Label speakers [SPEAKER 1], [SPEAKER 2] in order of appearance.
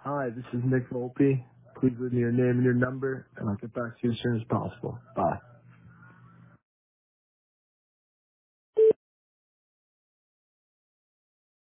[SPEAKER 1] Hi, this is Nick Volpe. Please leave me your name and your number, and I'll get back to you as soon as possible. Bye.